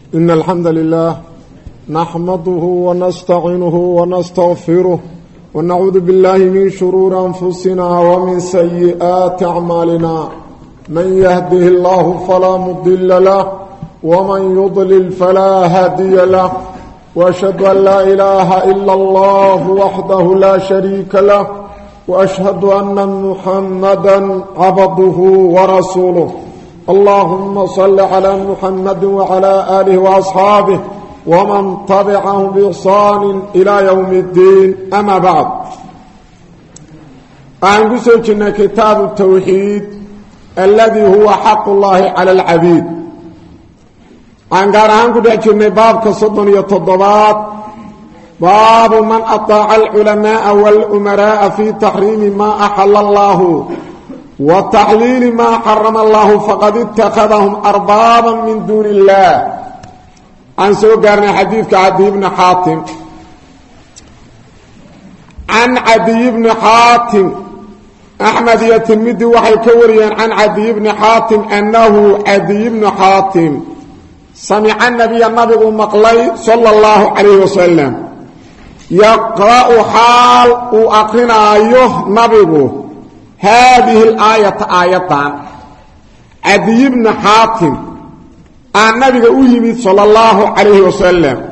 إن الحمد لله نحمده ونستعينه ونستغفره ونعوذ بالله من شرور أنفسنا ومن سيئات أعمالنا من يهده الله فلا مضل له ومن يضلل فلا هادي له وأشهد أن لا إله إلا الله وحده لا شريك له وأشهد أن محمدا عبده ورسوله اللهم صل على محمد وعلى آله وأصحابه ومن تبعهم بإحسان إلى يوم الدين أما بعد أنقسم كتاب التوحيد الذي هو حق الله على العبيد أنقرأنكم دعجنا باب كصدن يتضبات باب من أطاع العلماء والأمراء في تحريم ما أحل الله وتحليل ما حرم الله فقد اتخذهم أربابا من دون الله عن سوقرنا حديث عدي بن حاتم عن عدي بن حاتم أحمد يتمد وحي كوريا عن عدي بن حاتم أنه عدي بن حاتم سمع النبي مقلي صلى الله عليه وسلم يقرأ حال وأقرنا أيه نبيه هذه الآية آيتان عدي بن حاتم النبي أيمد صلى الله عليه وسلم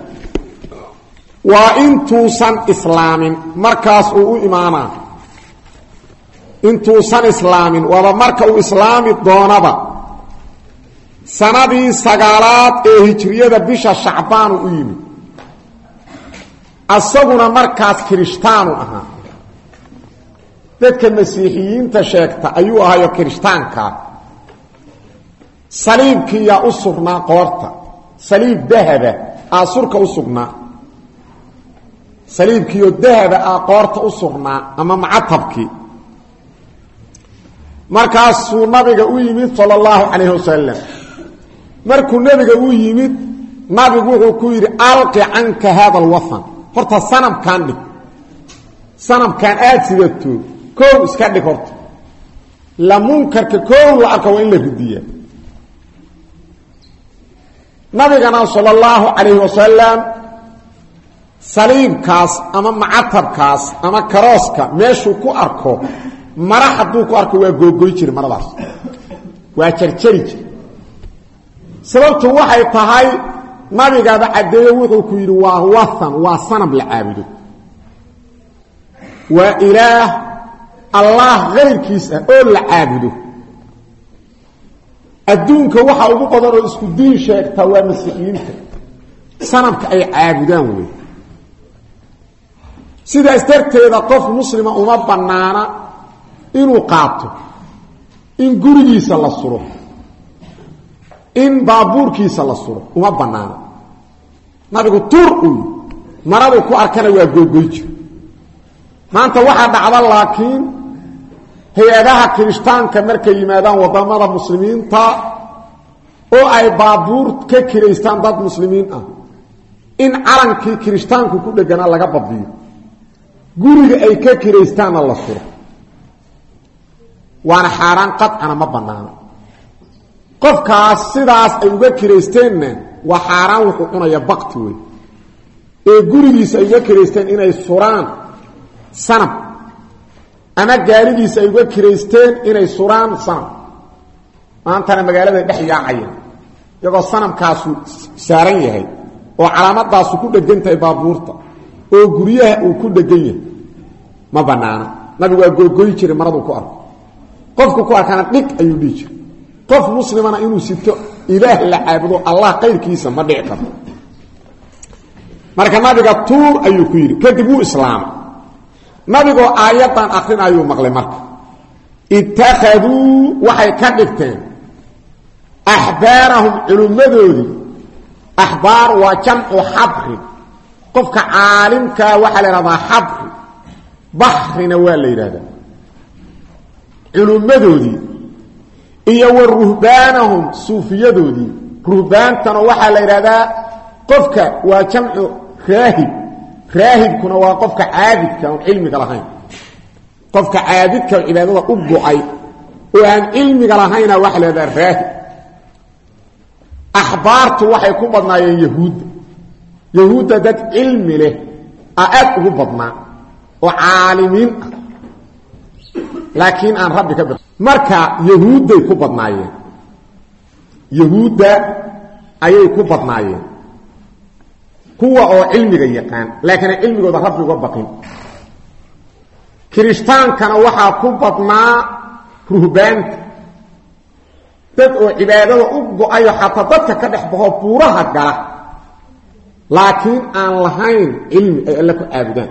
وإن توصن إسلام مركز إيمانا إن توصن إسلام ومركز إسلام الضونبة سندي سقالات هجرية بشا شعبان أيمد أصبنا مركز كريستان أها dadka masiixiyiinta sheegta ayuu ahayo kirishtaanka saliibkii yaa u sugnaa qoorta saliib dahaba asurka u sugnaa saliibkii dahaba qoorta u sugnaa ama macatabkii markaasuu nabiga u yimid sallallahu alayhi wasallam markuu nabiga u yimid nabigu wuxuu ku yiri alqi anka hada alwathan horta sanamkan dhig sanamkan aad sidato كو اسكدي كورت لا منكر كو لا اركو ان لا رديه نبينا صلى الله عليه وسلم سليم كاس اما معتب كاس اما كروسكا ميشو كو اركو مره حدو كو اركو وا غوغوي جير مرadaas waa jarjarij sababtu waxay tahay nabiga cadeeyo wuxuu ku yiri waa wathan waa sanam la caabudo wa ilaah الله غير كيسا أول العابده الدونك وحا أبو قدر اسكو دين شاك توا مسيحيين سنبك أي عابدان وي سيدا استركت إذا طف مسلمة أمبنانا إنو قاطو إن قريس الله الصروح إن بابور كيس الله الصروح أمبنانا نبيكو ترقوي مرادو كو أركانا ويقويج ما أنت واحد على لكن hay-adaha kirishtaanka markay yimaadaan wadamada muslimiinta oo ay baabuur ka kireystaan dad muslimiin ah in calankii kirishtaanku ku dhegana laga badiyo guriga ay ka kireystaan la suro waana xaraan qad'ana ma banaana qofkaas sidaas ay uga kireysteenna waa xaraan wuxuu cunaya baqti way ee gurigiisa ay uga kireysteen inay suraan sanab ama gaarigiisa ay uga kireysteen inay suraan sanam maantana magaalada dhex yaacayeen iyagoo sanamkaasu saaran yahay oo calaamadaasu ku dhegantay baabuurta oo guryaha uu ku dhegan yahay ma banaana nabigu waa googooy jiray maradu ku arko qofku ku arkana dhig ayuu dhihi jiray qof muslimana inuu sito ilaah la caabudo allah qayrkiisa ma dhici karto marka nabiga tuur ayuu ku yiri kadib uu islaamay nabigoo aayadan akhrin ayuu maqlay marka ittakhaduu waxay ka dhigteen ahbaarahum culumadoodii ahbaar waa jamcu xabri qofka caalimka waxa la yiraahdaa xabri bahrina waa la yiraahdaa culumadoodii iyo ruhbaanahum suufiyadoodii ruhbaantana waxa la yiraahdaa qofka waa jamcu raahib راهبكنا وقفك عابدك وعلمك لهين قفك عابدك وعبادة أبقعي وأن علمك لهين وحل هذا الراهب axbaartu waxay ku badnaayeen yahuudda dad cilmi leh aad ugu badnaa oo caalimiin ah laakiin aan rabbi ka baqin marka yahuudday ku badnaayeen yahuudda ayay ku badnaayeen kuwa oo cilmiga yaqaan laakiin cilmigooda rabbi uga baqin kiristaankana waxaa ku badnaa ruhbaanta dad oo cibaadada u go-ayo xataa dadka ka dhex baxo buuraha gala laakiin aan lahayn cilmi ay alle ku caabudaan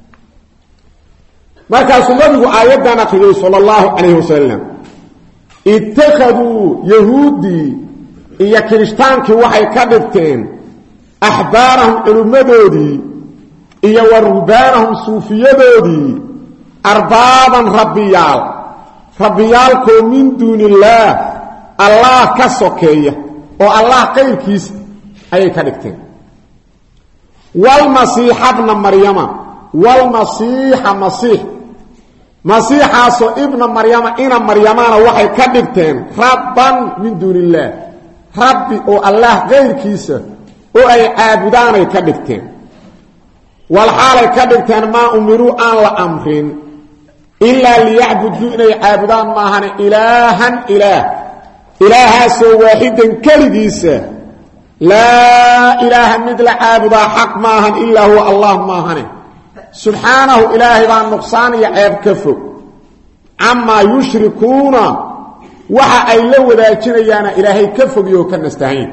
markaasuu nabigu aayaddan aqriyay sala allahu calayhi wasalam ittakhaduu yahuuddii iyo kiristaankii waxay ka dhigteen axbaarahum culummadoodii iyo wa ruhbaanahum suufiyadoodii arbaaban rabbiyaalkoo min duuni illaah allah ka sokeeya oo allah qayrkiisa ayay ka dhigteen walmasiixa bna maryama walmasiixa masiixaasoo ibna maryama ina maryamana waxay ka dhigteen rabban min duuni illaah rabbi oo allah qayrkiisa oo ay caabudaanay ka dhigteen walxaalay ka dhigteen maa umiruu aan la amrin ilaa liyacbuduu inay caabudaan maahane ilaahan ilaahaasoo waaxidan keligiisa laa ilaaha mid la caabudaa xaq maahan ilaa huwa allah maahane subxaanahu ilaahay baa nuqsaan iyo ceeb ka fog camaa yushrikuuna waxa ay la wadaajinayaana ilaahay ka fogiyoo ka nastahayn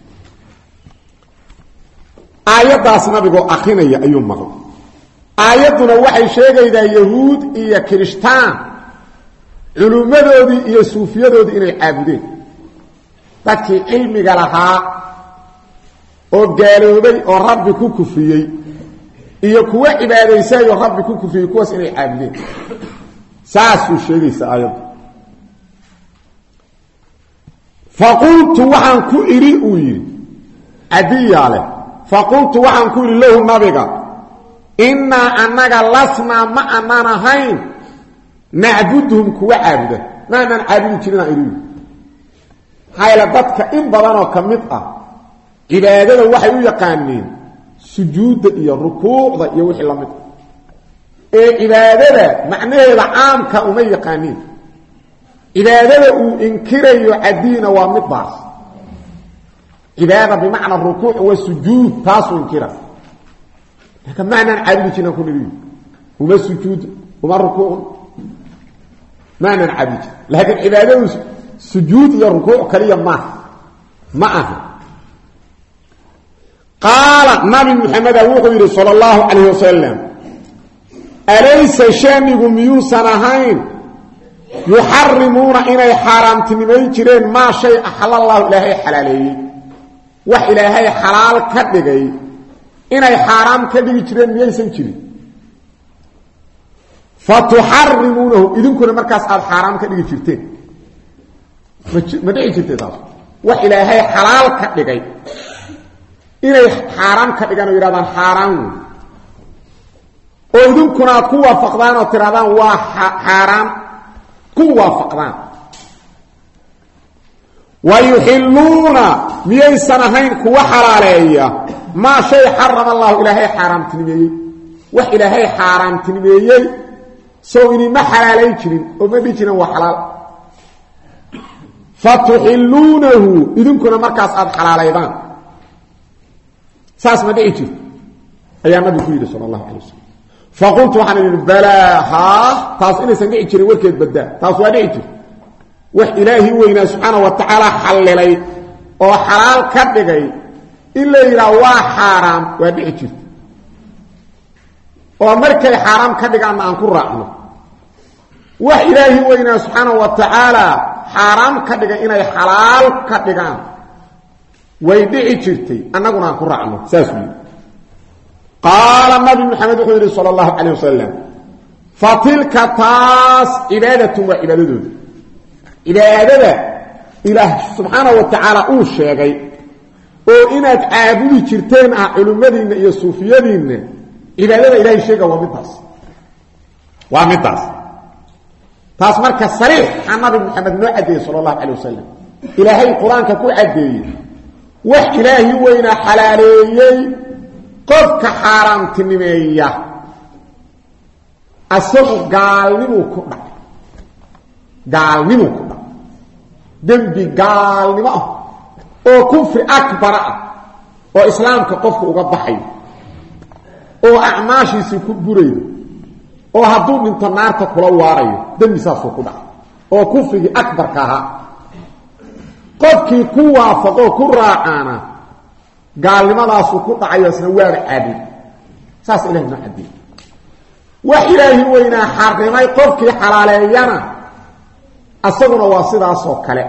aayaddaas nabigoo akrinaya ayuu maqlay aayadduna waxay sheegaydaa yahuud iyo kirishtaan culummadoodii iyo suufiyadoodii inay caabudeen dadkii cilmiga lahaa oo gaaloobay oo rabbi ku kufriyey iyo kuwa cibaadaysayoo rabbi ku kufriyey kuwaas inay caabudeen saasuu sheegaysa aayaddu faqultu waxaan ku idhi uu yidhi cadiyaa leh faqultu waxaan ku idhi lahu nabiga innaa annaga lasnaa ma anaan ahayn nacbuduhum kuwa caabuda ma anaan caabudi jirin aan idhi hayla dadka in badanoo ka mid ah cibaadada waxay u yaqaaniin sujuudda iyo rukuucda iyo wixii la mid ah ee cibaadada macnaheeda caamka uma yaqaaniin cibaadada uu inkirayo cadiina waa middaas cibaada bimacna rukuuc wa sujuud taasuu inkira laakiin maanaan caabudi jirin ku nidhi uma sujuud uma rukuuc maanaan caabudi jirin laakiin cibaadadu sujuud iyo rukuuc kaliya ma aha qaala nabi maxameda wuxuu yidhi sala allahu calayh wasalam alaysa shanigu miyuusan ahayn yuxarimuuna inay xaaraamtinimayn jireen maa shay axalallahu ilaahay xalaaleeyey wax ilaahay xalaal ka dhigay inay xaaraam ka dhigi jireen miyaysan jirin fatuxarimuunahu idinkuna markaas aada xaaraam ka dhigi jirteen ma dhici jirtee taas wax ilaahay xalaal ka dhigay inay xaaraam ka dhigaan oo yidhahdaan xaaraan wey oo idinkuna aad ku waafaqdaan oo tirahdaan waa xaaraan ku waafaqdaan wa yuxilluuna miyaysan ahayn kuwa xalaaleeya maa shay xarama allahu ilaahay xaaraamtinimeeyey wax ilaahay xaaraamtinimeeyey sow inima xalaalayn jirin oo ma dhihi jirin waa xalaal fatuxilluunahu idinkuna markaas aada xalaalaydaan saas ma dhici jirto ayaa nabigu ku yidhi sala allahu calay wasalam faqultu waxaan idhi balaa haa taas inaysan dhici jirin warkeed baddaa taas waa dhici jirto wax ilaahi weynaa subxaana wa tacaala xallilay oo xalaal ka dhigay in la yidhaha waa xaaraam waa dhici jirto oo markay xaaraam ka dhigaanna aan ku raacno wax ilaahi weynaa subxaana wa tacaala xaaraam ka dhigay inay xalaal ka dhigaan way dhici jirtay annaguna aan ku raacno saasuu yidhi qaala nabi maxamed wuxuu yidhi sala allahu calayh wasalam fa tilka taas cibaadatun waa cibaadadooda cibaadada ilaah subxaana wa tacaala uu sheegay oo inaad caabudi jirteen ah culimmadiinna iyo suufiyadiinna cibaadada ilaahay sheega waa middaas taas marka sariix a nabi maxamed noo caddeeyey sala allahu calay wasalam ilaahay qur-aanka ku caddeeyey wax ilaahi weyna xalaaleeyay qofka xaaraamtinimeeya asagu gaalnimo ku dhacay dembi gaalnimo ah oo kufri akbar ah oo islaamka qofku uga baxay oo acmaashiisa ku buraydo oo hadduu dhinto naarta kula waarayo dembi saas ku dhacay oo kufrigi akbar ka aha qofkii ku waafaqo ku raacana gaalnimadaas ku dhacayo isna waa caadi saas ilaahay ma caadi wax ilaahi weyna xarimay qofkii xalaaleeyana asaguna waa sidaas oo kale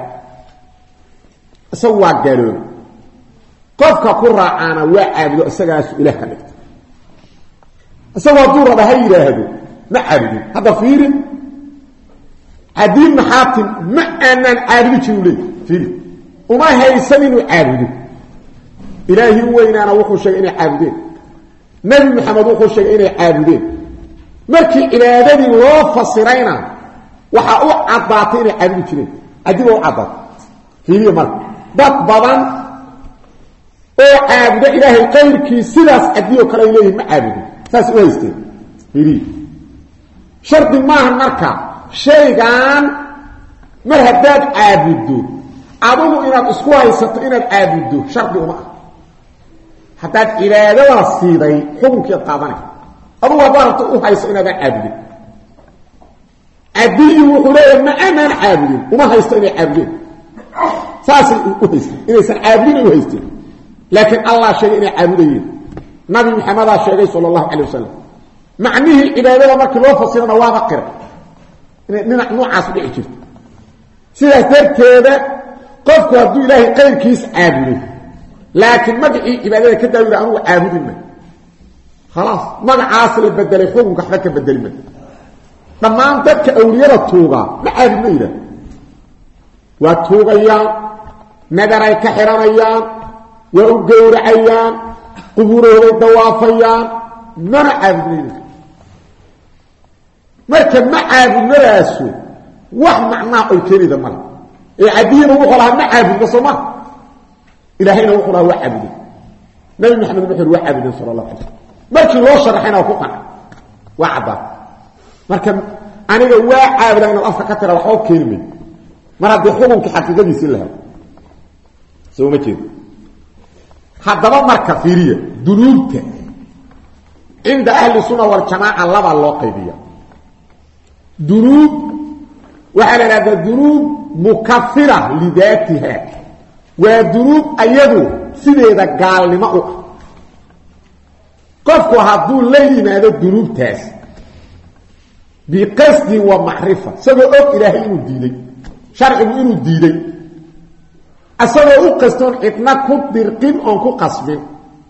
waa gaaloobay qofka ku raacana waa caabudo isagaas ilaah ka dhigtay isagoo hadduu raba ha yidhaahdo ma caabudo hadda fiiri cadiin maxaatim ma aanan caabudi jirin leey fiiri uma haysan inuu caabudo ilaahi weynaana wuxuu sheegay inay caabudeen nabi maxamed wuxuu sheegay inay caabudeen markii cibaadadii loo fasirayna waxa uu cadaatay inay caabudi jireen adiga uu cadaatay fiiri marka dad badan oo caabuda ilaahay qayrkii sidaas adiyo kale leeyahay ma caabudo saas u haysteen fiiri shardi maahan marka shaygan mar haddaad caabudo adigu inaad isku haysato inaad caabudo shardi uma ah haddaad cibaadada siiday xukunkii qaadanay adigu haddaad rabto u hayso inaadaan caabudin adiyi wuxuu leeyahay ma aanaan caabudin uma haysto inay caabudeen saasay u haysteen inaysan caabudin ay u haysteen laakiin allah sheegay inay caabudayeen nabi maxamedaa sheegay sala allahu calay wasalam macnihii cibaadada markii loo fasirana waaba qiray inay dhinac noocaas dhici jirto sidaas darteeda qofku hadduu ilaahay qayrkiis caabudo laakiin magacii cibaadada ka daawida anugu caabudin ma khalaas magacaas la bedelay xukunka waxba ka bedeli ma dhammaan dadka awliyada tuugaa ma caabudma yidhaah waa tuugayaan nadaray ka xiranayaan waa u gowracayaan qubuurooday dawaafayaan mana caabudmayna marka ma caabudmadaasu wax macnaa oy keenida male ee cadiyana wuxuu lahaa ma caabudma soo ma ilaahayna wuxuu lahaa waa caabuday nabi maxamed wuxuu waa caabuday sala allah alay slam markii loo sharaxayna waa ku qanca waa caddaa marka aniga waa caabuda inaad afka ka tira waxba keeni mayd mar haddii xukunkii xaqiiqadiisii la helo soo ma jeedo haddaba marka fiiriya dunuubta cinda ahli sunna waljamaaca laba loo qaybiya dunuub waxaa la ihahdaa dunuub mukafira lidaatiha waa dunuub ayadu sideeda gaalnimo u ah qofku hadduu la yimaado dunuubtaas biqasdin wa macrifa isagoo og ilaahay inuu diiday sharcigu inuu diiday asagoo u qastoon cidna ku dirqin oon ku qasbin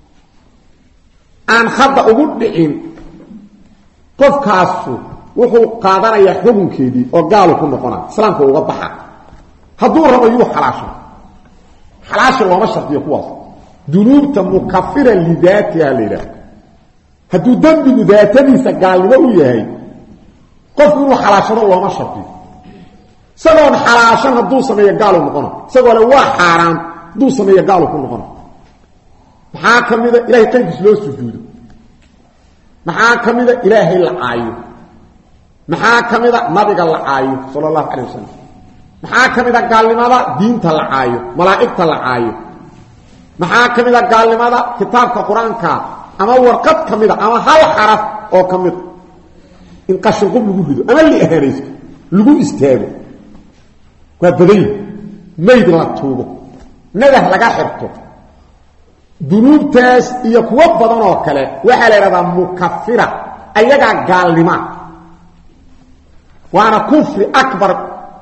aan hadda ugu dhicin qofkaasu wuxuu qaadanayaa xukunkeedii oo gaalu ku noqonaa islaamka uga baxa hadduu rabo yuu xalaasha looma shardiyo kuwaas dunuubta mukafira lidaatiha la yidhaah hadduu dembigu daatadiisa gaalnimo u yahay qofku inuu xalaashado looma shardiyo isagoon xalaashan hadduu sameeyo gaalu noqona isagoo le waa xaaraan hadduu sameeyo gaalu ku noqona maxaa ka mida ilahay qayrkiis loo sujuudo maxaa ka mida ilaahay la caayo maxaa ka mida nabiga la caayo sala allahu calay wasalam maxaa ka mida gaalnimada diinta la caayo malaa'igta la caayo maxaa ka mida gaalnimada kitaabka qur-aanka ama warqad ka mida ama hal xaraf oo ka mida in qashinqub lagu rido ama li ahaanaysto lagu istaago waa baday mayd la tuugo nadah laga xirto dunuubtaas iyo kuwa badan oo kale waxaa la yidhahdaa mukafira ayagaa gaalnima waana kufri akbar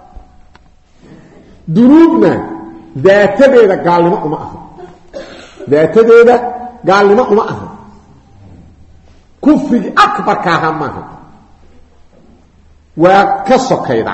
dunuubna daatadeeda gaalnimo uma aha daatadeeda gaalnimo uma aha kufrigii akbarka ahaa maaha waa ka sokayda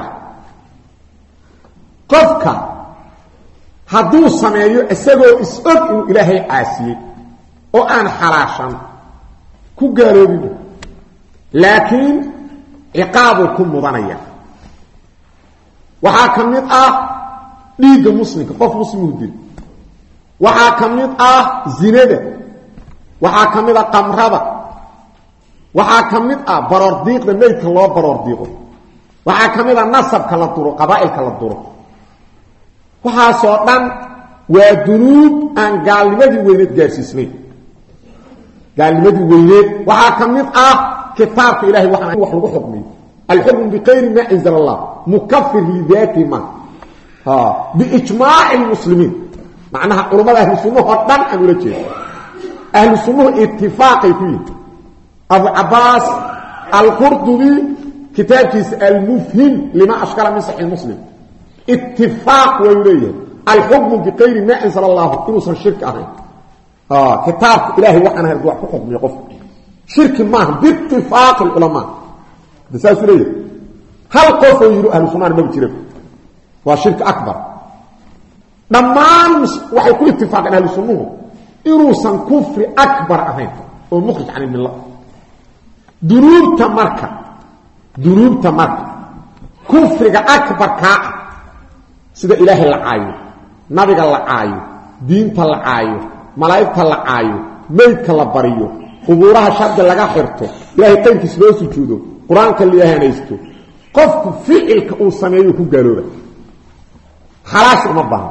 qofka hadduu sameeyo isagoo is-og inuu ilaahay caasiyey oo aan xalaashan ku gaaloobin laakiin ciqaabuu ku mudanaya waxaa ka mid ah dhiigga muslimka qof muslimuu dil waxaa ka mid ah zinada waxaa ka mid ah qamrada waxaa ka mid ah baroordiiqda meydka loo baroordiiqo waxaa ka mid ah nasabka la duro qabaa'ilka la duro waxaasoo dhan waa dunuub aan gaalnimadii weyneed gaarsiisnayn gaalnimadii weyneed waxaa ka mid ah kitaabka ilaahay waxaan wax lagu xukmiyo alxukm biqayri ma anzala allah mukaffir lidaati ma biijmaaci lmuslimiin macnaha culamada ahlu sunnaha oo dhan aan ula jeedo ahlu sunnahu ittifaaqay ku yihiin abu cabaas alqurdubi kitaabkiisa almufhim lima ashkala min saxiix muslim ittifaaq way leeyahay alxukm biqayri ma anzala allah inuusan shirki ahayn kitaabka ilaahay waxaan ahayn wax ku xukmiyo qof shirki maaha biittifaaq ulama dasaasu leeyahay hal qof oo yiri ahlu sunnaha ma jiro waa shirki akbar dhammaan waxay ku ittifaaqeen ahlu sunnuhu inuusan kufri akbar ahayn oo mukhrij can millah dunuubta marka kufriga akbar ka sida ilaahay la caayo nabiga la caayo diinta la caayo malaa'igta la caayo meydka la bariyo qubuuraha shardi laga xirto ilaahay qaynkiisa loo sujuudo quraanka la yahanaysto qofku ficilka uu sameeyo ku gaalooba خلاص uma baahan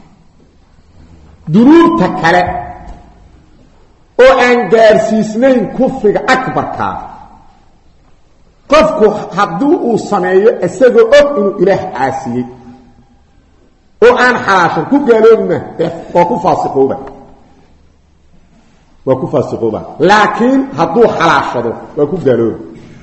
dunuubta kale oo aan gaarsiisnayn kufriga akbarka qofku hadduu uu sameeyo isagoo og inuu ilaah caasiyey oo aan xalaashan ku gaaloobna waa ku faasiqooba laakiin hadduu xalaashado waa ku gaalooba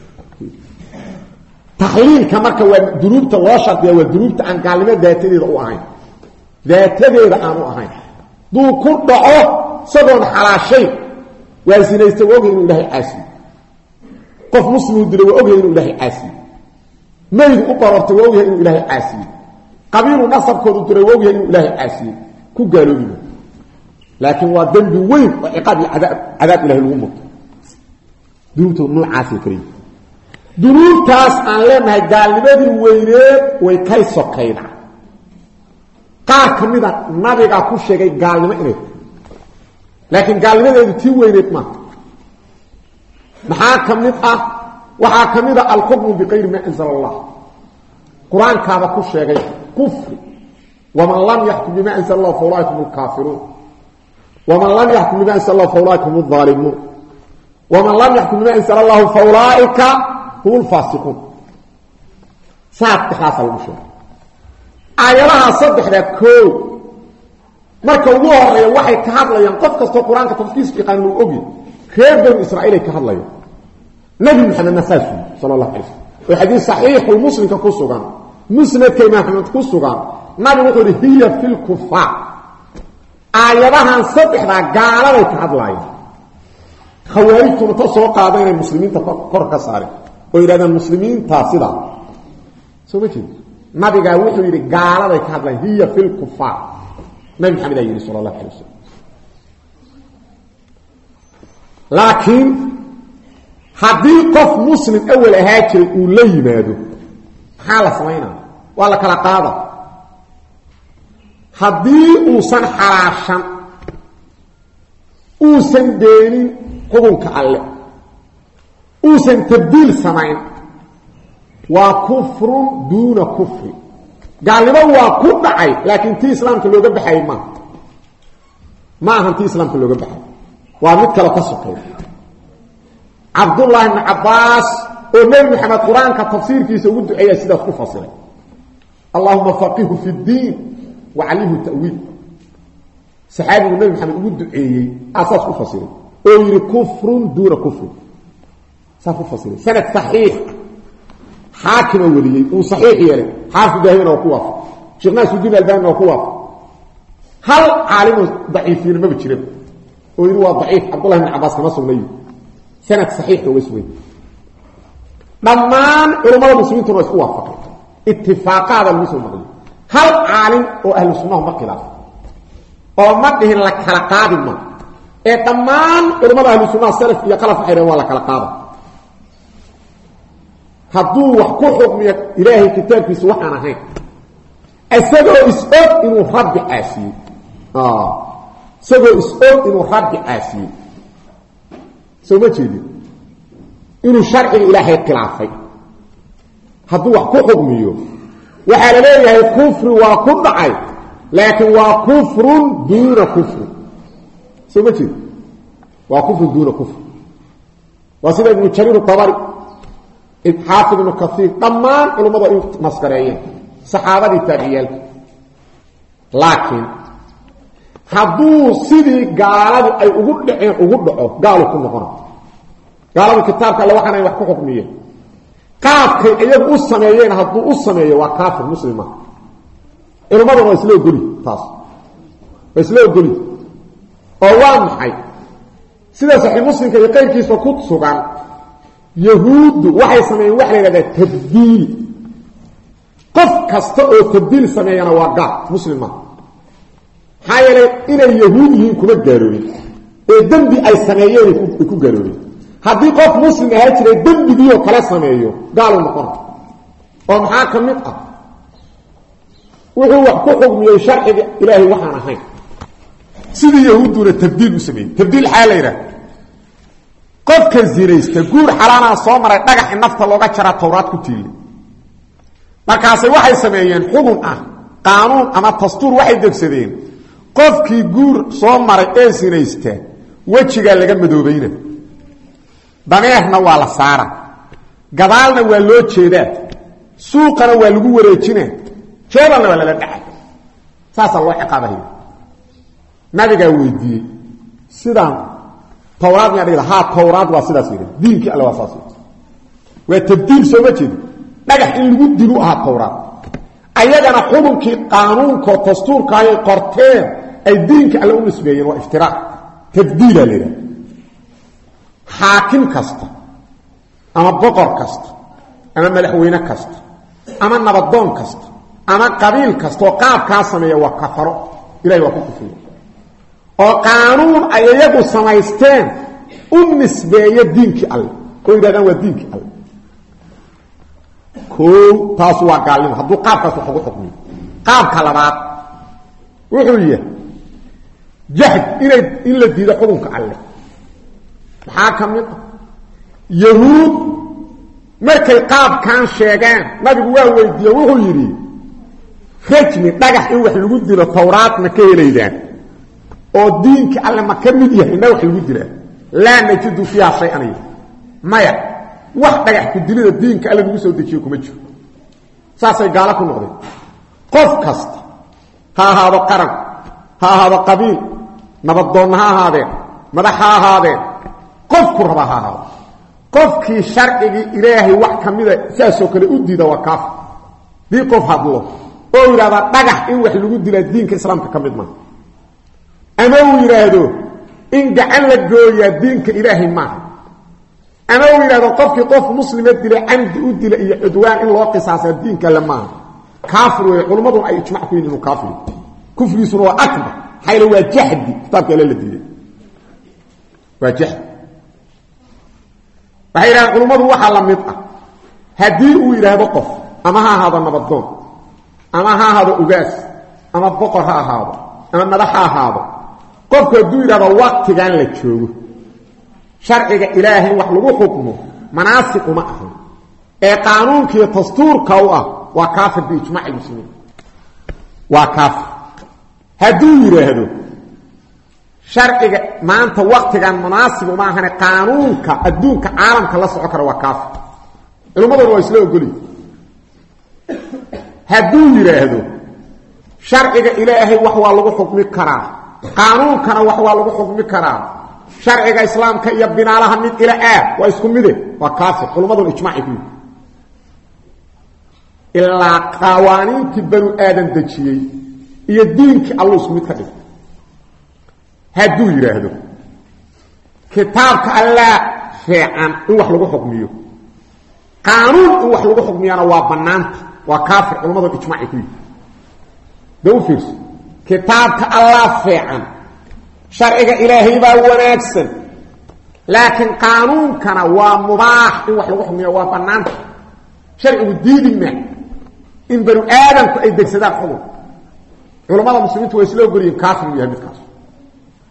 تحليلka marka waa dunuubta loo shardiyaa waa dunuubta aan gaalnimo daatadeeda u ahayn daatadeeda aan u ahayn duu ku dhaco sadoon xalaashay waa sinaysta waa ogay inuu ilaahay caasiyo qof muslim dilay waa ogay inuu ilaahay caasiyo mayd u qarartay waa ogay inuu ilaahay caasiyo qabiilu nasabkoodu diray waa ogay inuu ilaahay caasiyo ku gaaloobiyo laakiin waa dambi weyn oo ciqaab iyo cadaab ilaahay lagu muto dunuubta noocaas kaliya dunuubtaas aan leenahay gaalnimadii weyneed way kay sokayna qaar kamida nabiga ku sheegay gaalnimo inay laakiin gaalnimadeedu tii weyneed ma maxaa kamid ah waxaa kamid ah al-hukm biqayri ma anzala Allah quraankaaba ku sheegay kufri waman lam yahkum bima anzala Allah fa ulaika humul kafirun waman lam yahkum bima anzala Allah fa ulaika humuz zalimun waman lam yahkum bima anzala Allah fa ulaika هم الفاسقون ساعة تخاص المشهور آيالها صدح ذا كو مركا الله وحي كهاد ليان قف كستو قرآن كتفكيس في قانون الأبي خير بين إسرائيل كهاد ليان نبي محمد نساسي صلى الله عليه وسلم وحديث صحيح والمسلم كقصوغان مسلم كيما محمد كقصوغان نبي نقول هي في الكفاء آيالها صدح ذا قال لي كهاد ليان خواريكم تصوق قادين المسلمين تفكر كساري ويراد المسلمين تاسدا سوبتي نبيغا وحو يري غالاday ka hadlay hiya fil kufar nabi maxamed ayiri sallallahu alayhi wasallam laakiin hadii qof muslim awal ahaajir uu la yimaado xala sameeyna wala kala qaada hadii uu san xalaashan uu san deenin xukunka alle uusan tabdiil samayn waa kufrun duuna kufri gaalnimo waa ku dhacay laakiin tii islaamka looga baxay ma ahan tii islaamka looga baxay waa mid kale ka sokay Abdullah ibn Abbas oo nabi Muhammad quraanka tafsiirkiisa ugu duceeyay sidaas ku fasiray Allahumma faqihu fi ad-din wa 'allimhu ta'wil saxaabi nabi Muhammad ugu duceeyay asaas ku fasiray oo yiri kufrun duuna kufri صافو فصيل سند صحيح حاكم ولي وصحيح يلي حافظ داهين وقوافه شيخنا سودين الباني وقوافه هل عالم ضعيفين ما بتشرب ويروى ضعيف عبد الله بن عباس كما سميه سند صحيح واسوي ضمان علماء المسلمين تروح وافق اتفاق هذا المسلم هل عالم واهل السنه ما خلاف او ما دهن لك كلا قادم ضمان علماء اهل السنه سلف يقلف حيره ولا كلا قادم hadduu wax ku xukmiyo ilaahay kitaabkiisa waxaan ahayn asagoo isog inuu rabbi caasiyo isagoo is-og inuu rabbi caasiyey soo ma jeedin inuu sharciga ilaahay khilaafay hadduu wax ku xukmiyo waxaa la leeyahay kufri waa ku dhacay laakiin waa kufrun duuna kufri soo ma jeedin waa kufrun duuna kufri waa sida ibnu jariir tabari xaafid ibnu kasiir dhammaan culummadu ay maskareeyeen saxaabadii taabiciyaalka laakiin hadduu sidii gaaladu ay ugu dhaceen ugu dhaco gaalu ku noqona gaaladu kitaabka alle waxaanay wax ku xukmiyeen qaabkay iyagu u sameeyeen hadduu u sameeyo waa kaafir muslima culumaduna waa isla ogoli taas waa isla ogoli oo waa maxay sida saxiix muslimka iyo qayrkiisa ku sugan yahuuddu waxay sameeyeen wax la yidhahdaa tabdiil qof kasta oo tabdiil sameeyana waa gaal muslima maxaa yeelay inay yahuud yihiin kuma gaaloobin ee dembi ay sameeyeen ay ku gaaloobin haddii qof muslim ahaa jiray dembigiioo kala sameeyo gaalu noqona oo maxaa ka mid ah wuxuu wax ku xugmiyey sharciga ilaahay waxaan ahayn sidii yahuudduna tabdiil u sameeyey tabdiil xaa la yidhaha qofka zinaysta guur xalaanaa soo maray dhagax in nafta looga jaraa tawraad ku tiili markaasay waxay sameeyeen xugun ah qaanuun ama dastuur waxay degsadeen qofkii guur soo maray ee zinaysta wejigaa laga madoobayna dameerna waa la saara gadaalna waa loo jeedaa suuqana waa lagu wareejinaa jeedalna waa lala dhacay saasaa loo ciqaabahaya nabigaa weydiiyey sidaan tawraad miyaa dhigla haa tawraad waa sidaas yidhi diinkii alle waa saas yidhi waa tabdiil sooma jeedi dhagax in lagu dilu ahaa tawraad ayagana xukunkii qaanuunkoo dastuurkaayay qorteen ay diinka alle u nisbeeyeen waa iftiraac tabdiila la yidhaha xaakim kasta ama boqor kasta ama madaxweyne kasta ama nabadoon kasta ama qabiil kasta oo qaabkaa sameeya waa kafaro ilahay waa ku kufriya oo qaanuun ay iyagu samaysteen u nisbeeya diinkii alle oo yidhahdaan waa diinkii alle koow taas waa gaalnimo hadduu qaabkaas wax ugu xukmiyo qaabka labaad wuxuu yahay jahd in la diido xukunka alle maxaa ka mid ah yahuud markay qaabkan sheegaan nabigu waa weydiiye wuxuu yidhi rajmi dhagax in wax lagu dilo tawraad ma ka helaydaan oo diinka alle ma ka mid yahay inna wax lagu dilaa laa najidu fiiha shay-an maya wax dhagax ku dilida diinka alle lagu soo dejiyo kuma jiro saasay gaalo ku noqdeen qof kasta ha ahaado qaran ha ahaado qabiil nabadoonna ha ahaadeen madax ha ahaadeen qofku raba ha ahaado qofkii sharcigii ilaahay wax ka mida saasoo kale u diida waa kaafir dii qof hadlo oo yidhahdaa dhagax in wax lagu dilaa diinka islaamka ka mid maaha ama uu yidhaahdo in gacan la gooyaa diinka ilaahay maaha ama uu yidhahdo qofkii qof muslima dila camdi u dila iyo cudwaan in loo qisaasaa diinka alle maaha kaafir weeye culummaduna ay ijmac ku yihin inuu kaafir kufrigiisuna waa akbar xayla waa jahdi kitaabka alle la diiday waa jahdi waxay yidhahdeen culummadu waxaa la mid ah haddii uu yidhaahdo qof ama ha ahaado nabadoon ama ha ahaado ugaas ama boqor ha ahaado ama madax ha ahaado qofku hadduu yidhahdo waqtigan la joogo sharciga ilaahay wax lagu xukmo manaasib uma ahan ee qaanuunkiiyo dastuurka u ah waa kaafir biijmac muslimiin waa kaafir hadduu yidhaahdo sharciga maanta waqtigan munaasib uma ahane qaanuunka adduunka caalamka la soco kara waa kaafir culummaduna waa isla ogoliy hadduu yidhaahdo sharciga ilaahay wax waa lagu xukmi karaa qaanuunkana wax waa lagu xukmi karaa sharciga islaamka iyo binaalaha mid ila aad waa isku mide waa kaafir culummaduna ijmacay ku yihi ilaa qawaaniintii banu aadan dejiyey iyo diinkii alluu isku mid ka dhigay hadduu yidhaahdo kitaabka allaa fiican in wax lagu xukmiyo qaanuun in wax lagu xukmiyana waa bannaanta waa kaafir culummaduna ijmacay ku yihi da u fiirso kitaabka allaa fiican sharciga ilaahay baa wanaagsan laakiin qaanuunkana waa mubaax in wax lagu xukmiyo waa bannaanta sharcigu diidi maa in banu aadamku ay degsadaan xukun culammada muslimiintu waa isla ogolyihin kaafir uu yahay midkaas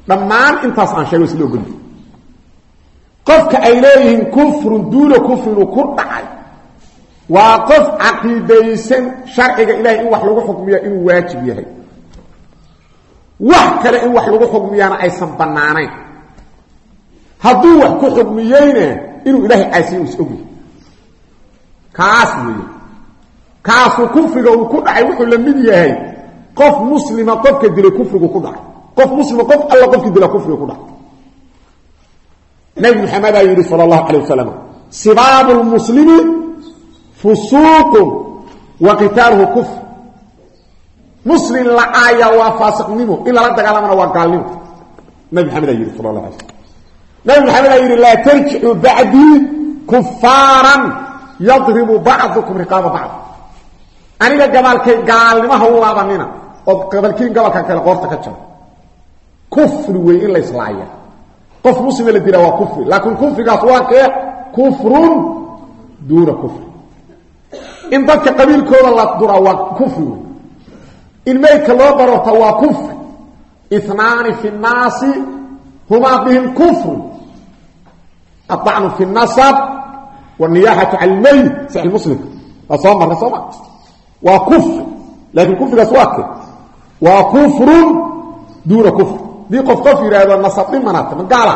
dhammaan intaas aan sheegay isla ogol qofka ay leeyihiin kufrun duuna kufrin ku dhacay waa qof caqiidaysan sharciga ilaahay in wax lagu xukmiyo inuu waajib yahay wax kale in wax lagu xukmiyana aysan banaanayn hadduu wax ku xukmiyeyna inuu ilaahay caasiyo is ogi kaas weeye kaasu kufriga uu ku dhacay wuxuu la mid yahay qof muslima qofka dilay kufrigu ku dhacay qof muslima qof alla qofka dilay kufrigu ku dhacay nabi maxamed ayiri sallallahu alayhi wasallam sibabul muslimi fusuq wa qitaluhu kufr muslim la aya wa fasiqnimo ila la dagaalamana waa gaalnimo nabi maxamed ayiri sallallahu alayhi wasallam nabi maxamed ayiri la tarji'u ba'di kuffaran yadribu ba'dukum riqaba ba'd aniga gabalkay gaalnimaha u laabanina oo gabalkiin gabalka kale qoorta ka jiro kufri way in la islaaya qof muslim la dira waa kufri laakiin kufrigaas waa kufrun duuna kufri in dadka qabiilkooda la dura waa kufri in meeyka loo barota waa kufri ithnaani fi an-naasi huma bihim kufr الطعن في النسب والنياحة على الميت صحيح المسلم أصام الرسول وكفر لكن كفر أسواك وكفر دون كفر دي كفر هذا النسب من مناطق من قال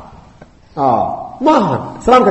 ما هو سلامك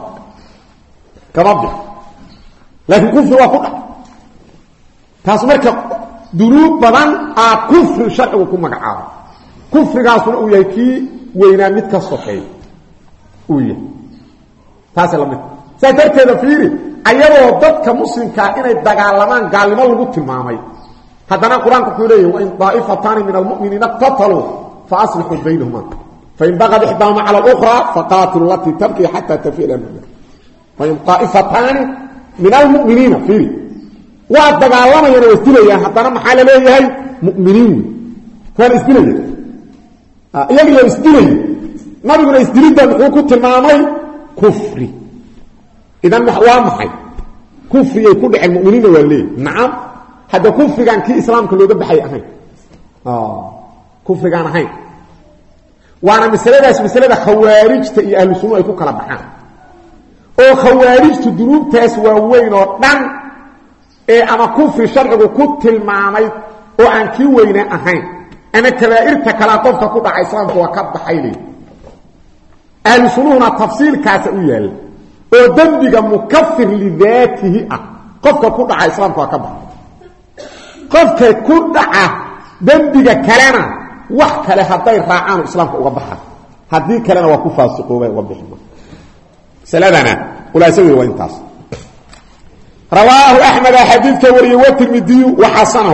كمبع لكن كفر وكفر تاسمرك دروب بدن كفر شرع وكم مقعار كفر قاسم ويكي وينا متك الصحيح ويه taas la mid sadarteeda fiiri ayadoo dadka muslimka inay dagaalamaan gaalnimo lagu tilmaamay hadana quraanku ku leeyahay in daa'ifatan min almu'minina qatalu fa aslihu baynahuma fa in bagad ihdama ala al-ukhra faqatilu allati tabqi hatta tafila al-mu'min fa in daa'ifatan min almu'minina fiiri wa dagaalamayna wasdilayaan hadana maxaa la leeyahay mu'miniin kan isdilayay iyaga isdilayay nabiguna isdilida wuxuu ku tilmaamay كفري اذا محوامحي كفري يكون دحل المؤمنين ولا نعم هذا كفر كان كي اسلام كله دبخاي اهين كفر كان اهين وانا مساله خوارجته iyo ahlu sunna ay ku kala baxaan oo khawaarijtu duruubtaas waa weyn oo dhan ee ama kufri sharcigu ku tilmaamay oo aan kii weyna ahayn ana kabaa'irta kala qofka ku dhacay islaamku waa ka baxayay أهل سنونا تفصيل كاسا ويال او دنبغا مكفر لذاته قفك كدعا اسلامك وكبر قفك كدعا دنبغا كلنا وحك لهدي راعان اسلامك وكبر هدي كلنا وكفاسقوا وبخنا سلامنا ولا يسوي وانتاس رواه احمد حديث كوري والترمذي وحسنه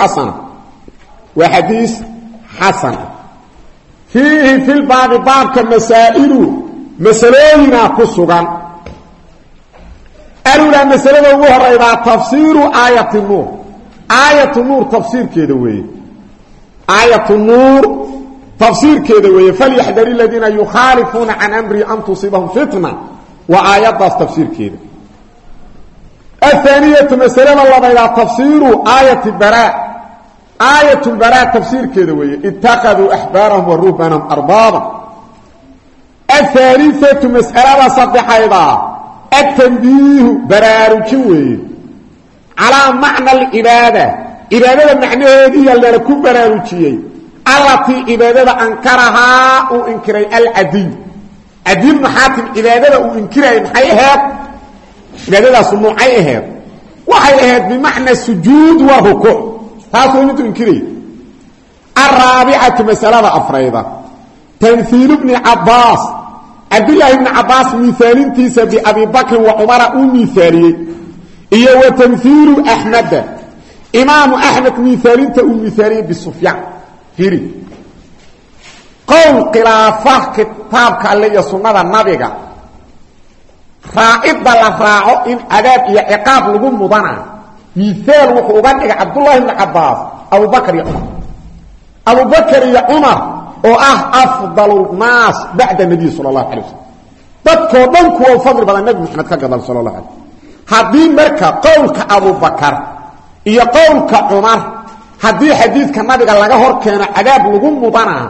وحديث حسن فيه في الباب كمسائل مسألين كسوغان أولا مسألة وهرئة تفسير آية النور آية النور تفسير كدوي آية النور تفسير كدوي فليحذر الذين يخالفون عن أمر أن تصيبهم فتنة وآيات تفسير كدوي الثانية مسألة الله تفسير آية البراء آية البراء تفسير كدوي اتخذوا أحبارهم ورهبانهم أربابا الثالثة مسألة صدح أيضا التنبيه براروكوي على معنى العبادة عبادة معنى هذه اللي لكم براروكي التي عبادة أنكرها وإنكري العديد عديد محاتم عبادة وإنكري محيها عبادة صنوعيها وحيها بمعنى السجود والركوع تاسو انتو انكري الرابعة مسألة أفريضة تمثيل ابن عباس عبد الله ابن عباس مثالين تيسا بأبي بكر وعمر مثالي إيه وتمثيل أحمد إمام أحمد مثالين مثالي بالسفيان فيري قول قلافة كتابك اللي يصنع النبي رائد بالأفراع إن عذاب يعقاب لقوم مضانا مثال وحوغان عبد الله بن عباس أبو بكر يا عمر أبو بكر يا عمر أفضل الناس بعد النبي صلى الله عليه وسلم تذكر دنك وفضل بلا النبي محمد كقبل صلى الله عليه وسلم هذه مركة قولك أبو بكر إيا قولك عمر هذه حديث كان نبي قال لك هور كان عذاب لقوم مضانا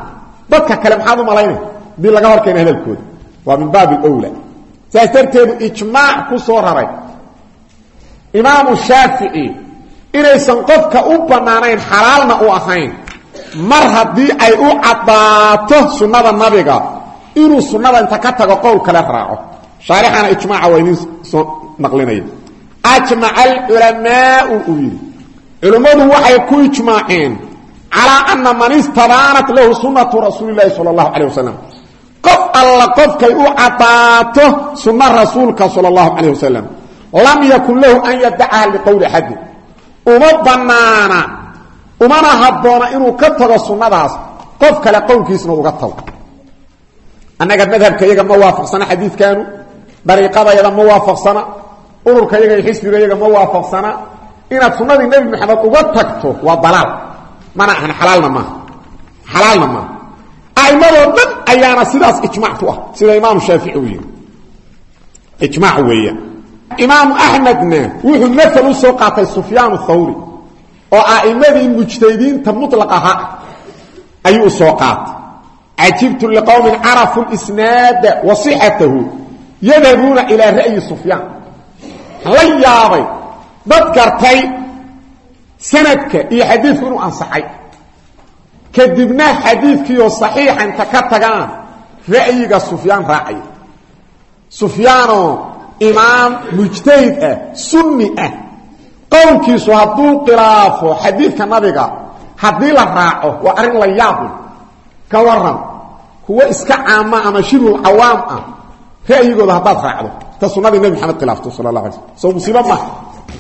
dadka kale maxaad u malaynay dii laga horkeena hadalkooda waa min baab al-awla saastarteedu ijmaac ku soo raray imaamu shaafici inaysan qofka u banaanayn xalaalna u ahayn mar haddii ay u cadaato sunnada nabiga inuu sunnada inta ka tago qowl kale raaco shaarixana ijmaaca waa idin soo naqlinaya ajmaca alculamaau uu yidhi culummadu waxay ku ijmaaceen calaa ana man istabaanat lahu sunnatu rasuulilahi sala allahu calayh wasalam qof alla qofkay u cadaato sunna rasuulka sala allahu calayh wasalam lam yakun lahu an yadacaha liqowli axadi uma banaana umana habboona inuu ka tago sunnadaas qof kale qowlkiisna uga tago annaga madhabka iyaga ma waafaqsana xadiidkaanu dariiqada iyada ma waafaqsana ururka iyaga iyo xisbiga iyaga ma waafaqsana inaad sunnadii nebi maxamed uga tagto waa dalaal mana ahan xalaalna maaha a'immadoo dhan ayaana sidaas ijmaac ku ah sida imaamu shaafici uu yidhi ijmaac weeyaan imaamu axmedna wuxuu maal u soo qaatay sufyaan thawri oo a'immadii mujtahidiinta mutlaq ahaa ayuu u soo qaatay cajibtu liqowmin carafu lisnaada wa sixatahu yadhabuuna ilaa ra'yi sufyaan la yaabay dad gartay sanadka iyo xadiidku inuu ansaxay kadibna xadiidkiioo saxiixa inta ka tagaan ra'yiga sufyaan raacaya sufyaanoo imaam mujtahid ah sunni ah qowlkiisu hadduu khilaafo xadiidka nabiga haddii la raaco waa arrin la yaabla ka waran kuwo iska caama ama shibul cawaam ah ra'yigooda haddaad raacdo ta sunnadii nebi maxamed khilaafto sala allah alay slm soo musiibo maaha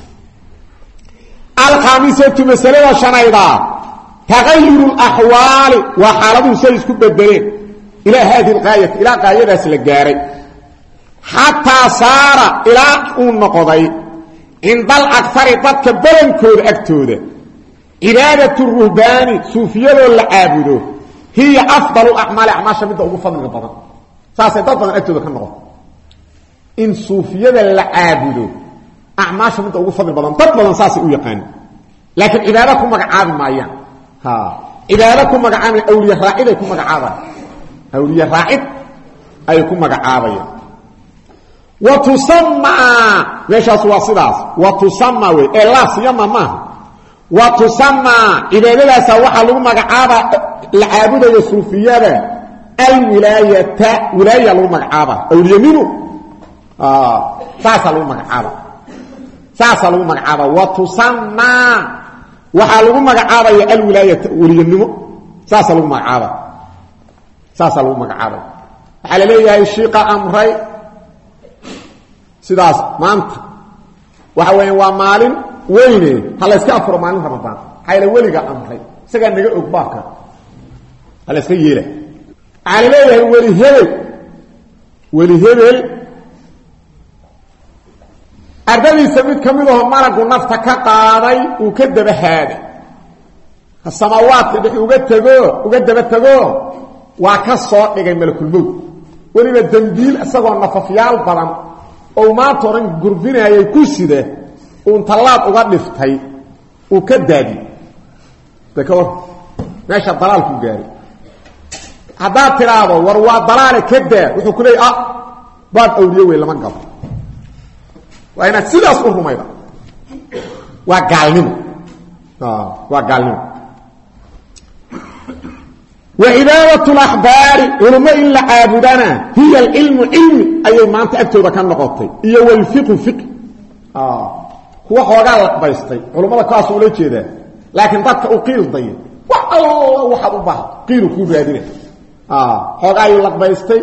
alkhamisatu masalada shanayda tagayuru laxwaali waa xaaladuhu say isku bedeleen ilaa haadihi algaayati ilaa gaayadaas la gaaray xataa saara ilaa uu noqday cinda alakari dadka badankooda agtooda cibaadat ruhbaani suufiyadoo la caabudo hiya afdal acmaali acmaasha midda ugu fadliga badan saasay dad badan agtooda ka noqon in suufiyada la caabudo acmaasha midda ugu fadli badan dad badan saasay u yaqaan laakiin cibaado ku magacaabi maayaan cibaado ku magacaabi awliya raacid ay ku magacaabayaan awliya raacid ay ku magacaabayaan wa tusammaa meeshaas waa sidaas wa tusammaa wey ee laa siyama maaha wa tusammaa cibaadadaasa waxaa lagu magacaabaa la caabudayo suufiyada alwilaayata wilaaya lagu magacaaba awliyanimo saasaa lagu magacaaba wa tusammaa waxaa lagu magacaabaya alwilaayata weliyanimo saasaa lagu magacaabaya waxaa la leeyahay shiiqa amray sidaas maanta waxa weya waa maalin weyne ha layska afuro maalin ramadaan maxaa yale weliga amray isagaa naga og baabka ha layska yeela waxaa la leeyahay weli hebel ardadiisa mid ka mid aho malagu nafta ka qaaday uu ka daba haaday samaawaadka dhex uga daba tego waa ka soo dhigay malakulmowt weliba dembiil isagoo nafafyaal badan oo maanta oran gurbinaayay ku sida uun tallaad uga dhiftay uu ka daadiyey dakawar meesha dalaalku gaaray haddaad tiraahdo war waa dalaale ka daa wuxuu ku leeyay baad awliye wey lama gabo waa inaad sidaas u rumayda waa gaalnimo وعبادة الأحبار علماء إلا عابدنا هي العلم علمي أي ما أنت أكتب كان نقطي إيه والفقه فقه هو حوغان لك بيستي علماء كاسوا لي كده لكن ذاتك أقيل ضيء والله وحد بعض قيلوا كوب هذين حوغان لك بيستي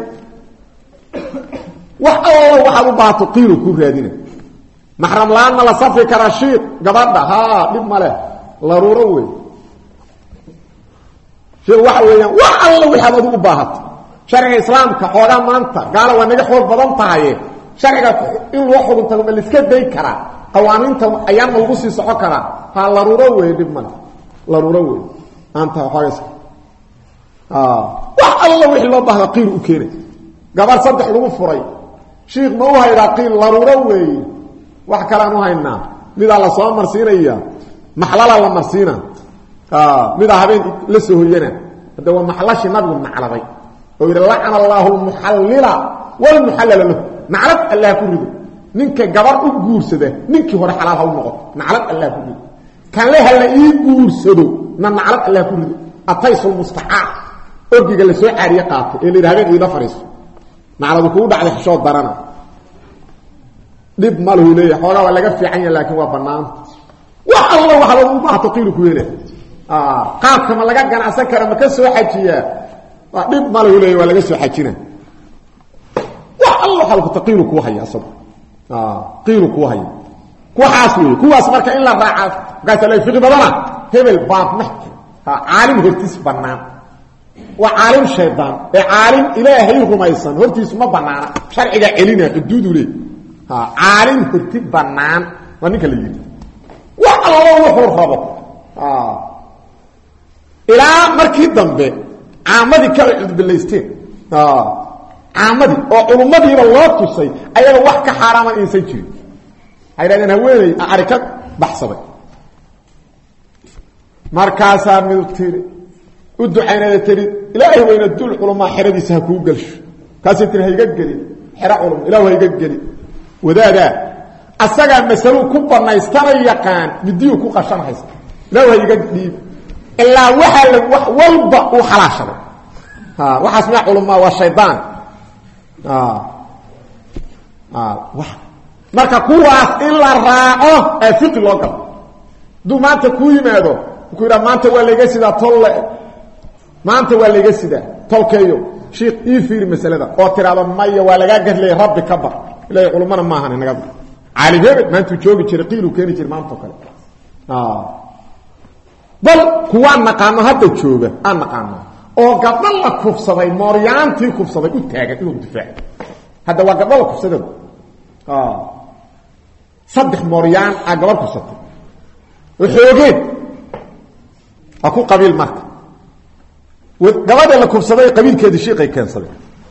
والله وحد بعض قيلوا كوب هذين محرم لأن لا صفي كراشيد قبضة لب ماله ضروري شيء waxa weeyaan wax alla wixii aad u baahato sharciga islaamka xoogaa maanta gaala waa naga xoog badan tahay sharciga in loo xukunto ma la iska day kara qawaaniinta ayaan lagu sii socon kara ha la ruro weedib man la ruro weed anta xoogaysa wax alla wixii loo baahdo qiil u keenay gabar saddex lagu furay sheekh ma u hayra qiil la ruro weey wax kala aanu haynaa mid alla soo marsiinaya maxlala la marsiinaa mid habeen la soo hoyana hada waa maxlashi nabigu nacladay oo yiri la'ana Allahu al-muhallila wal muhallala lahu naclad Allah ku rido ninka gabar u guursada ninkii hore xalaal ha u noqoto naclad Allah ku rido kan la hal ii guursado naclad Allah ku rido ataysul musta'a orgiga la soo caariye qaato ee leeyahay ila fariiso nacladu ku dhacday xishood darana dib malahu leeyahay xogaa waa laga fiican yahay laakiin waa banaan wax Allah waxa lagu baato qiilo ku yeelay qaabka ma laga ganacsan kara ma ka soo xajiya waa dib malahu leeyahay waa laga soo xajina wax Allah waxa lagu taqiilo ku haya asab qiilo ku haya kuwaas weey kuwaas marka in la raaco gaas la fiqi badana hebel baab maxki caalim hortiis banaan wa caalim shaydaan ee caalim ilaahay rumaysan hortiis ma banaana sharciga celina xuduud u leeyahay عالم كرتي بنان ونيك اللي يجي والله وحور ربط الى مركي دنبه عامدي كعد بالليستين عامدي او علمدي الله تصي ايا wax ka xaraam in san jiri ayraadeen haweenay arikad baxsaday markaas mid tiri u ducaynada tiri ilaahay weyna dul culama xiradiisa ku galsho kaas tiri hayga gali xira culum ilaahay hayga gali wadaada asaga mas'alo ku banaystana yaqaan midiyo ku qashan haysta laa iga dhiib illa waxa wax walba uu xalaashaday waxa isma culumma waa shaydaan wax marka kuwaas illa raaco ee fiqh loo galo duu maanta ku yimaado ku yira maanta waa laga sida tolle maanta waa laga sida tolkeeyo sheekh ii fiir mas'alada oo tiraado maya waa laga gadlay rabbi kabar ilaahay culumana ma ahan inaga caalim hebed ma intuu joogi jiray qiilu keeni jiray maanta kale bal kuwa naqaano hadda jooga aan naqaano oo gabdhal la kufsaday mooryaantii kufsaday u taagan inuu difaac hadda waa gabdhal la kufsaday saddex mooryaan aa gabar kufsatay xoogeen aku qabiil marka gabadha la kufsaday qabiilkeedii sheekay keensaday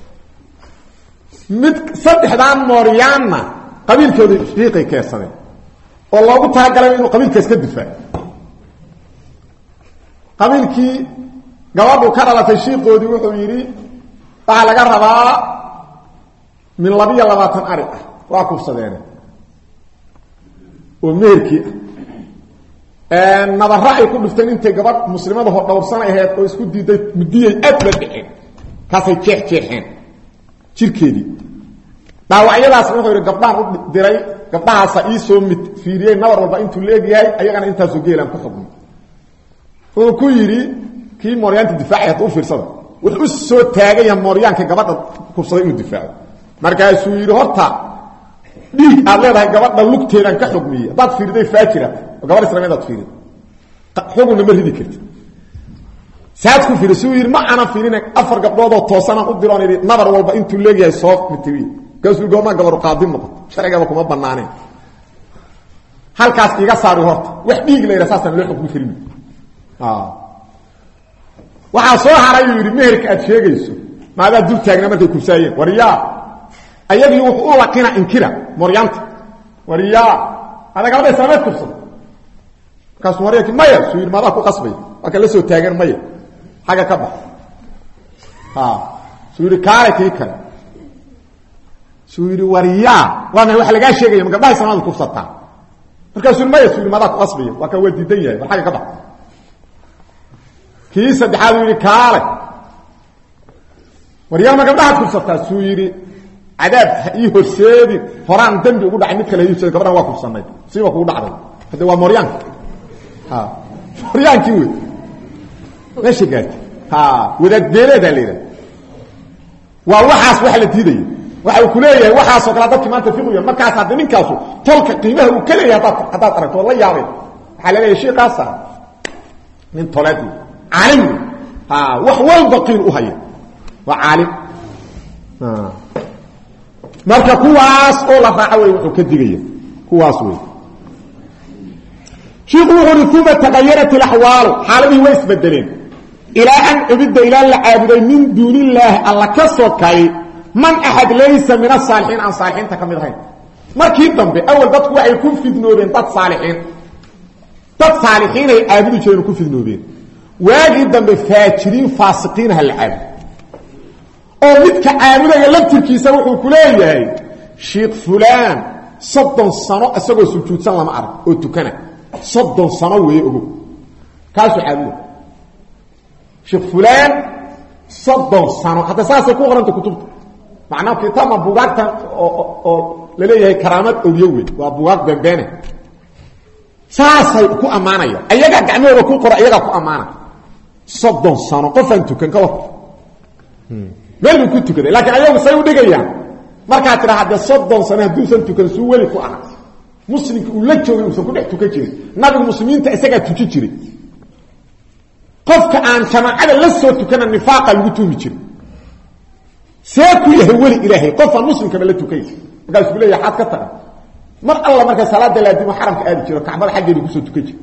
mid saddexdaan mooryaanna qabiilkooda shiiqay keensadeen oo loogu talagalay inuu qabiilkaas ka difaaco qabiilkii gabadhu ka dhalatay shiiqoodii wuxuu yidhi waxaa laga rabaa min 22 ari ah waa kufsadeen oo meherkii nabarra ay ku dhufteen intay gabadh muslimada hor dhowrsan ahayd oo isku diiday mudiyay aad la dhicin kaasay jeexeen jirkeedii dhaawacyadaas wuxuu yiri gabdhaan u diray gabdhahaas ay soo mid fiiriyay nabar walba intuu leeyahay ayagana intaas oo geelan ku xubno oo ku yiri kii mooryaanta difaaciya u fiirsada wuxuu soo taagay mooryaanka gabadha kufsaday inuu difaaco markaas uu yiri horta dhiig aad leedahay gabadha lugteedan ka xugmiye dad fiiriday faajira gabadha islaamiyada fiirid xuguna ma ridi kartid saad ku fiirisuu yiri ma ana fiirina afar gabdhood oo toosan u diroon yiri nabar walba intuu leeyahay soo mitiwi kaasuu gooma gabar qaadin noqoto sharciga kuma banaaneen halkaas iga saari horta wax dhiig leeyahay saasan loo xukmi karin waxa soo haray yiri meherka aad sheegayso maada dul taagna markay kubsaayeen wariyaa ayadii wuxuu u laqina inkira moryanta wariyaa hada gabadha islaamad kubsan kaas wariyaa maya suu yiri maada ku qasbay waxa la soo taagan maya حاجه كبح سوري كارتي كان سوري وريا وانا wax laga sheegay ma gabdhaha Soomaalidu ku fsataa markaas uu ma yiri madax qasbiyo waa ka wadiidan yahay waxa ka bax kii saddexaad yiri kaale wariya ma gabdhaha ku fsataa suu yiri cadaab ii horseedi horaan dambi ugu dhacay mid kale iyo gabdhaha waa ku fsanay siiba ku dhacday hada waa mooryaanka mooryaanki weey meesha gaartay wadaad beeleeda leeyahay waa waxaas wax la diiday waxa uu ku leeyahay waxaas oo kala dadka maanta fiqiyo markaas hadda ninkaas tolka qiimaha uu kale yahay hada aragto la yaabay waxa la leeyahay sheekhaas min toladi caalim wax walba qiil u haya waa caalim marka kuwaas oo la raacay wuxuu ka digaya kuwaas weey sheekhu wuxuu ثم تغيرت الاحوال حالتي way isbedeleen إلى أن عبد إلى العابد من دون الله الله كسوكاي من أحد ليس من الصالحين عن صالحين تكملهين markii dambe awal dadku waxay ku fidnoobeen dad saalixiin ay aabudu jireen ku fidnoobeen واجي دم فاجرين فاسقين هالعاب او midka caabudaya laftirkiisa wuxuu ku leeyahay sheekh fulaan 30 sano asagoo sujuudsan lama arag oo tukana 30 sano weey ugu kaasu caabud sheekh fulaan 30 sano hada saas ku qoranta kutubta macnaheedu kitaab buugaagta oo la leeyahay karaamad awliyo weey waa buugaag beenbeene saasay ku amaanaya ayaga gacmooda ku qora ayaga ku amaana 30 sano qofan tukan ka wax meel ku tukaday laakiin ayagu say u dhigayaan marka tiraahdo 30 sano haduusan tukan suu wali ku aha muslimku uu la joogay uu ku dhex tukan jiray nabiga muslimiinta isaga tuji jiray qofka aan jamaacada la soo tukana nifaaqa lagu tuumi jiray seeku yahay wali ilaahay qof muslimka la tukay markaas uu leeyahay xad ka taga mar alla marka salaada la dimo xaramka aadi jiro kacbada xageeda ku soo tukan jiray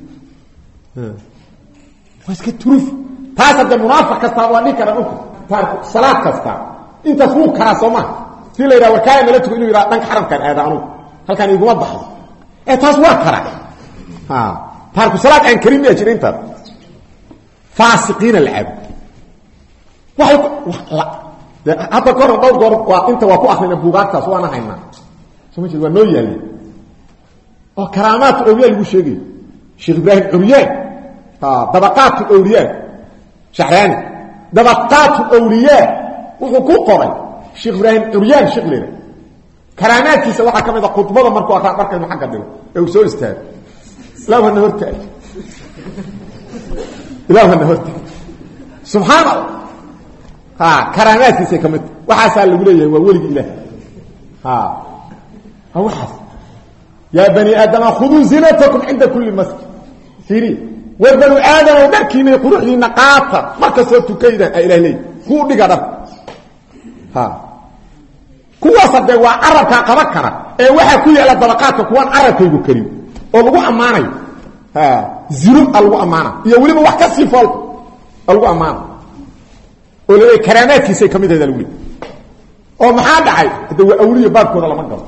waska turuf taasada munaafiq kasta waa dhikara uku salaad kasta inta ku kara soma si la yiraahdo kaay mala tuko inuu yiraahdo dhanka xaramkan aadaanu halkan iguma baxdo taas waa kara taarku salaad aan karim ya jirinta faasiqiin al'ab waxay hada kor dhowr waa inta waa ku akhrina buugaagtaas waana haynaa soo jeed waa noo yaali oo karaamaat awliya lagu sheegay sheekh ibrahim uriyaan dabaqaat awliya shahrani dabaqaat awliya wuxuu ku qoray sheekh ibrahim uriyaan sheekh leena karaamaadkiisa waxa kamid ah khutbada markuu akhriyo markuu xagga dhigo ee soo istaag ilaahna horta subhanallah karaamaadkiisa kamid waxa lagu leeyahay waa waliga ilaah waxaas يا بني آدم خذوا زينتكم عند كل مسجد سيري وبنو آدم ومركين يقولوا لي نقاطة مركز سوتكيدا إلى لي كو دغدا كو صدق وا عربka qaba kara ee waxa ku yaala dabaqaadka kuwan arabkaygu karin oo lagu amaanay ziro algu amaana iyo waliba wax ka sifal algu amaana oo leey karaamaadkiisa kamid ah lagu oo maxaa dhacay hada waa awliya baabkooda lama galo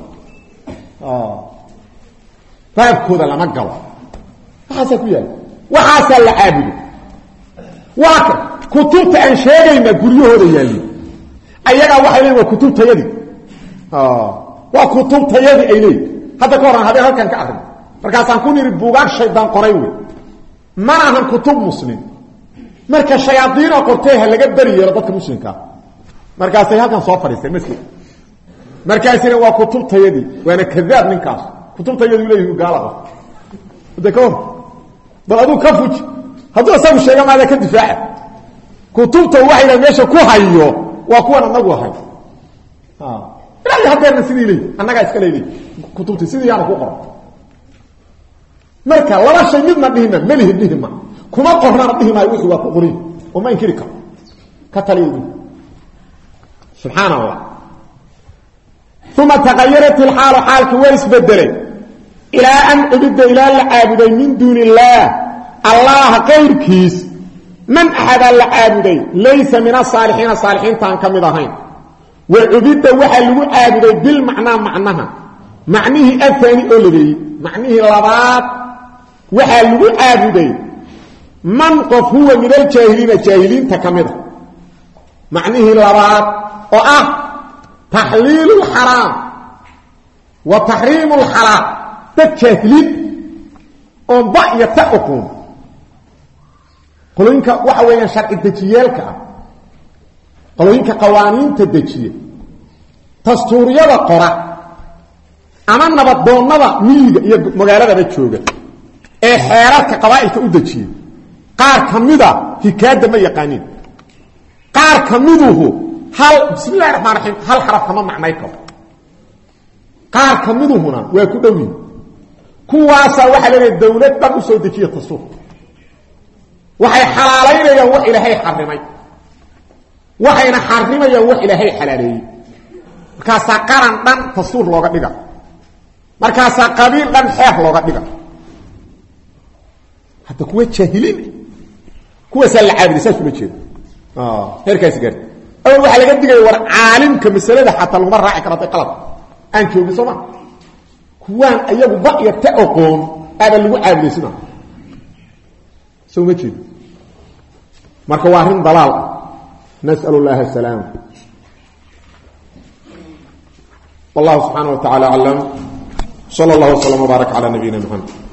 baabkooda lama galo waxa ku yaala waxa la caabudo waxa kutubta aan sheegayna guryahooda yaali ayaga waxa leeyahay kutubtayadi waa kutubtayadi ay leeyahay hada ka waran hadii halkan ka aqrin markaas aan ku niri buugaag shaydaan qoray weey ma ahan kutub muslim marka shayaadiin qortay laga bariyo dadka muslimka markaas ay halkan soo fariistay miski markaasina waa kutubtayadi waana kadaab ninkaas kutubtayadu leeyahay gaalada dadkoon bal adu ka fuj haduu asagu sheega maada ka difaaca kutubta waxay meesha ku hayo waa kuwa anagu ahay ilaahay hadeerna sidii leeyahay anaga iska leeyahay kutubta sidii yaana ku qoran marka laba shay midna dhihina malihi dhihima kuma qornana dhihima wixii waa ku qorin oo ma inkiri karo ka taliyo subhanallah ثم تغيرت الحال حالك واسبدلت إلى أن عبد إلى العابد من دون الله الله غير كيس من أحد العابد ليس من الصالحين الصالحين تنكمدهين وعبد وحل عابد بالمعنى معناها معنيه الثاني أولي معنيه لبات وحل عابد من قف هو من الجاهلين تكمده معنيه لبات تحليل الحرام وتحريم الحلال تجاهلين on ba yataqun qoloyinka waxa weeyaan sharci dajiyalka qoloyinka qawaaniinta dajiye dastuuriyada qora ama nabadoonnada miyiga iyo magaalada jooga ee xeerarka qabaa'ilka u dajiye qaar kamida hikaada ma yaqaanin qaar kamiduhu hal bismillahir rahmanir rahim hal xaraf kama macnay karo qaar kamiduhuna waa ku dhawin kuwaasa waxa leeyahay dawlad baa u soo dejiye dastuur waxay xalaaleeyeen wax ilaahay xarimay waxayna xarimayaan wax ilaahay xalaaleeyay markaas qaran dhan dastuur looga dhiga markaas qabiil dhan xeer looga dhiga hatta kuwa jahilin kuwa salcaabid saas uma jeedo heerkaas gaar aw waxa laga digay war caalimka misalada hatta luma raaci karo qalad aan joogin Soomaa kuwan ayagu baqya ta aqoon aba lagu caabideysna soo ma jeedo marka waa arin dalaal nas'al allah salaam wallahu subhanahu wa ta'ala a'lam sallallahu alaihi wa sallam wa baraka ala nabiyyina muhammad